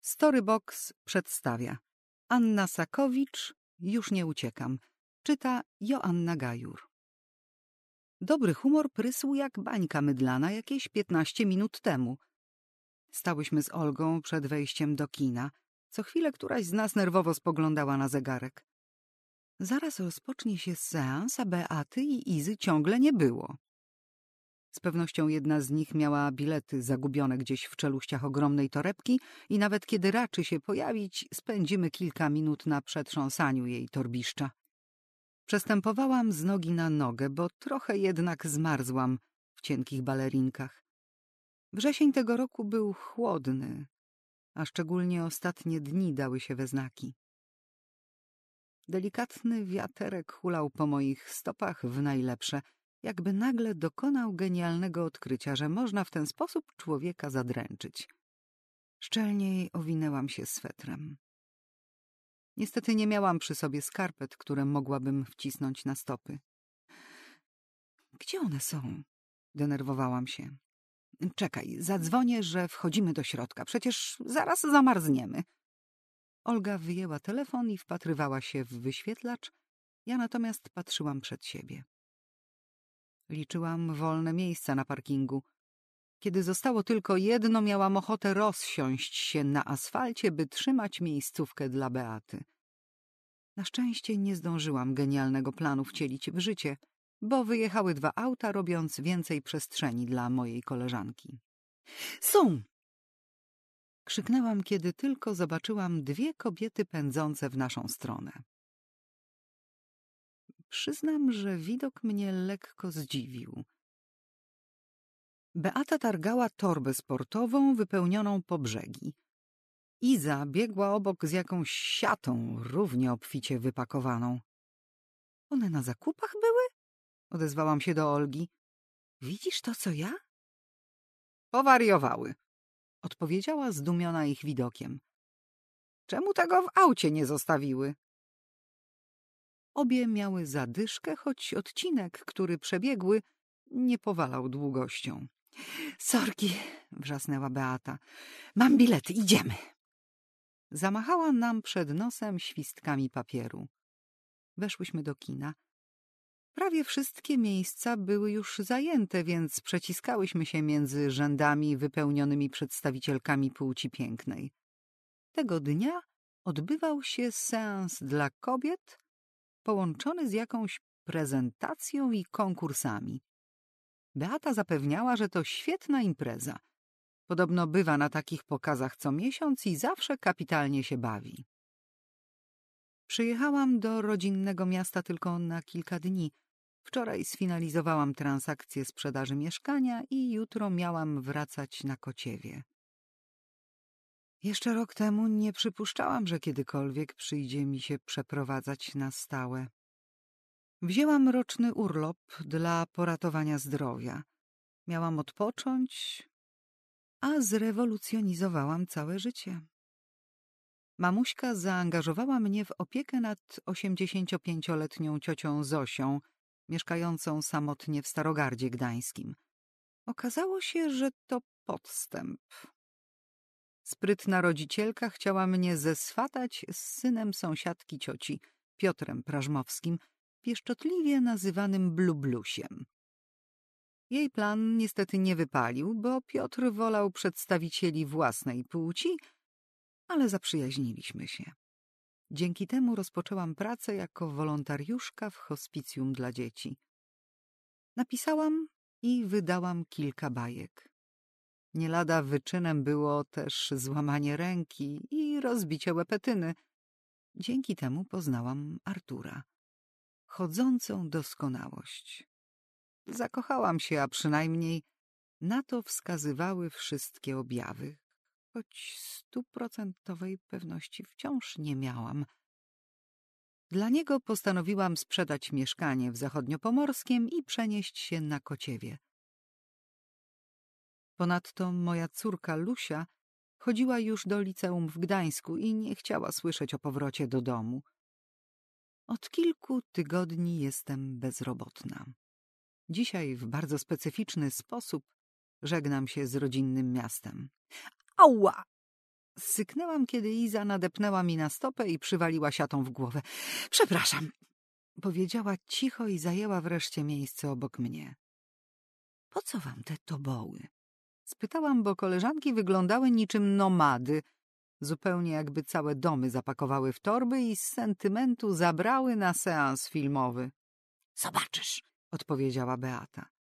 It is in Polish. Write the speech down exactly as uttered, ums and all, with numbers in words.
Storybox przedstawia Anna Sakowicz, Już nie uciekam. Czyta Joanna Gajur. Dobry humor prysł jak bańka mydlana jakieś piętnaście minut temu. Stałyśmy z Olgą przed wejściem do kina. Co chwilę któraś z nas nerwowo spoglądała na zegarek. Zaraz rozpocznie się seans, a Beaty i Izy ciągle nie było. Z pewnością jedna z nich miała bilety zagubione gdzieś w czeluściach ogromnej torebki i nawet kiedy raczy się pojawić, spędzimy kilka minut na przetrząsaniu jej torbiszcza. Przestępowałam z nogi na nogę, bo trochę jednak zmarzłam w cienkich balerinkach. Wrzesień tego roku był chłodny, a szczególnie ostatnie dni dały się we znaki. Delikatny wiaterek hulał po moich stopach w najlepsze, jakby nagle dokonał genialnego odkrycia, że można w ten sposób człowieka zadręczyć. Szczelniej owinęłam się swetrem. Niestety nie miałam przy sobie skarpet, które mogłabym wcisnąć na stopy. Gdzie one są? Denerwowałam się. Czekaj, zadzwonię, że wchodzimy do środka. Przecież zaraz zamarzniemy. Olga wyjęła telefon i wpatrywała się w wyświetlacz. Ja natomiast patrzyłam przed siebie. Liczyłam wolne miejsca na parkingu. Kiedy zostało tylko jedno, miałam ochotę rozsiąść się na asfalcie, by trzymać miejscówkę dla Beaty. Na szczęście nie zdążyłam genialnego planu wcielić w życie, bo wyjechały dwa auta, robiąc więcej przestrzeni dla mojej koleżanki. Są! Krzyknęłam, kiedy tylko zobaczyłam dwie kobiety pędzące w naszą stronę. Przyznam, że widok mnie lekko zdziwił. Beata targała torbę sportową wypełnioną po brzegi. Iza biegła obok z jakąś siatą równie obficie wypakowaną. — One na zakupach były? — odezwałam się do Olgi. — Widzisz to, co ja? — Powariowały — odpowiedziała zdumiona ich widokiem. — Czemu tego w aucie nie zostawiły? Obie miały zadyszkę, choć odcinek, który przebiegły, nie powalał długością. — Sorki! — wrzasnęła Beata. — Mam bilety, idziemy! Zamachała nam przed nosem świstkami papieru. Weszłyśmy do kina. Prawie wszystkie miejsca były już zajęte, więc przeciskałyśmy się między rzędami wypełnionymi przedstawicielkami płci pięknej. Tego dnia odbywał się seans dla kobiet połączony z jakąś prezentacją i konkursami. Beata zapewniała, że to świetna impreza. Podobno bywa na takich pokazach co miesiąc i zawsze kapitalnie się bawi. Przyjechałam do rodzinnego miasta tylko na kilka dni. Wczoraj sfinalizowałam transakcję sprzedaży mieszkania i jutro miałam wracać na Kociewie. Jeszcze rok temu nie przypuszczałam, że kiedykolwiek przyjdzie mi się przeprowadzać na stałe. Wzięłam roczny urlop dla poratowania zdrowia. Miałam odpocząć, a zrewolucjonizowałam całe życie. Mamuśka zaangażowała mnie w opiekę nad osiemdziesięciopięcioletnią ciocią Zosią, mieszkającą samotnie w Starogardzie Gdańskim. Okazało się, że to podstęp. Sprytna rodzicielka chciała mnie zeswatać z synem sąsiadki cioci, Piotrem Prażmowskim, pieszczotliwie nazywanym Blublusiem. Jej plan niestety nie wypalił, bo Piotr wolał przedstawicieli własnej płci, ale zaprzyjaźniliśmy się. Dzięki temu rozpoczęłam pracę jako wolontariuszka w hospicjum dla dzieci. Napisałam i wydałam kilka bajek. Nie lada wyczynem było też złamanie ręki i rozbicie łepetyny. Dzięki temu poznałam Artura. Chodzącą doskonałość. Zakochałam się, a przynajmniej na to wskazywały wszystkie objawy, choć stuprocentowej pewności wciąż nie miałam. Dla niego postanowiłam sprzedać mieszkanie w Zachodniopomorskiem i przenieść się na Kociewie. Ponadto moja córka Lusia chodziła już do liceum w Gdańsku i nie chciała słyszeć o powrocie do domu. Od kilku tygodni jestem bezrobotna. Dzisiaj w bardzo specyficzny sposób żegnam się z rodzinnym miastem. Ała! Syknęłam, kiedy Iza nadepnęła mi na stopę i przywaliła siatą w głowę. Przepraszam, powiedziała cicho i zajęła wreszcie miejsce obok mnie. Po co wam te toboły? Spytałam, bo koleżanki wyglądały niczym nomady, zupełnie jakby całe domy zapakowały w torby i z sentymentu zabrały na seans filmowy. Zobaczysz, odpowiedziała Beata.